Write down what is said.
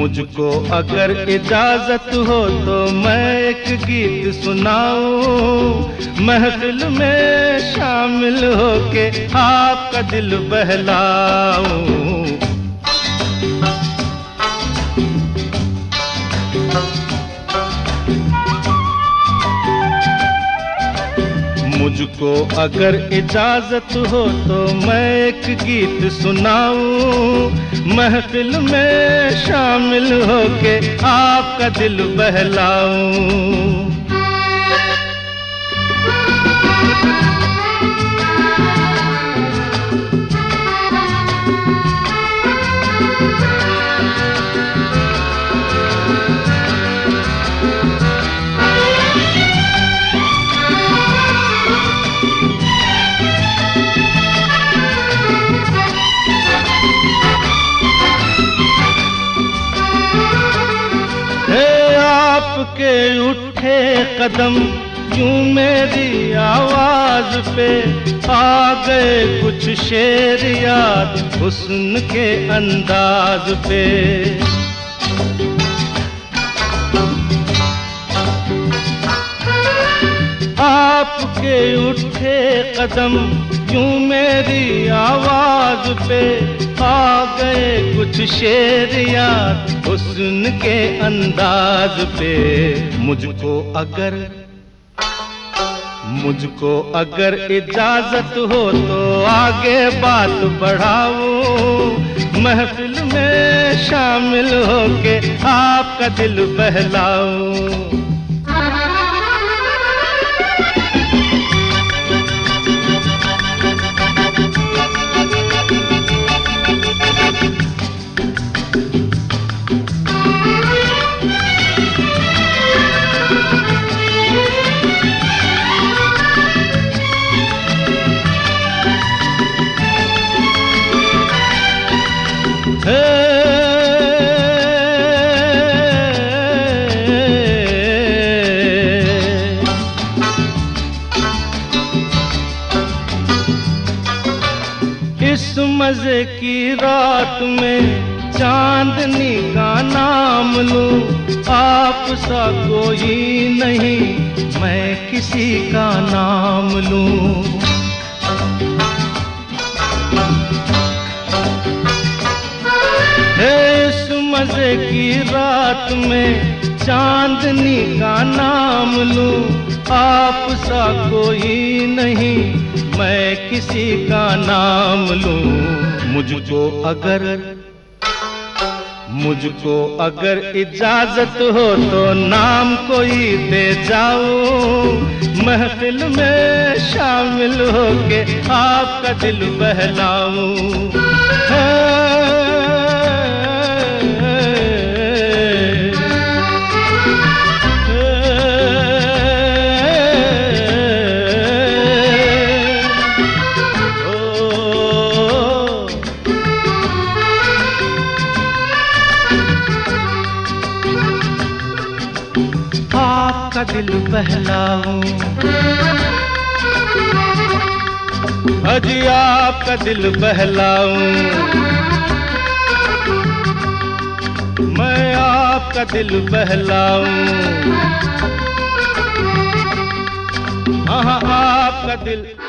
मुझको अगर इजाजत हो तो मैं एक गीत सुनाऊं, महफिल में शामिल होके आपका दिल बहलाऊं। मुझको अगर इजाजत हो तो मैं एक गीत सुनाऊं, महफिल में शामिल होके आपका दिल बहलाऊं। आपके उठे कदम यूं मेरी आवाज पे आ गए कुछ शेर याद हुस्न के अंदाज पे। आपके उठे कदम यूं मेरी आवाज पे आ गए कुछ शेर याद हुस्न के अंदाज पे। मुझको अगर इजाजत हो तो आगे बात बढ़ाऊं, महफिल में शामिल होके आपका दिल बहलाऊं। इस मजे की रात में चांदनी का नाम लूं, आप सा कोई नहीं मैं किसी का नाम लूं। इस मजे की रात में चांदनी का नाम लूं, आप सा कोई नहीं मैं किसी का नाम लूं। मुझको अगर इजाजत हो तो नाम कोई दे जाऊं, महफिल में शामिल होके आपका दिल बहलाऊं। आपका दिल बहलाऊं, अजी आपका दिल बहलाऊं, मैं आपका दिल बहलाऊं। हाँ आपका दिल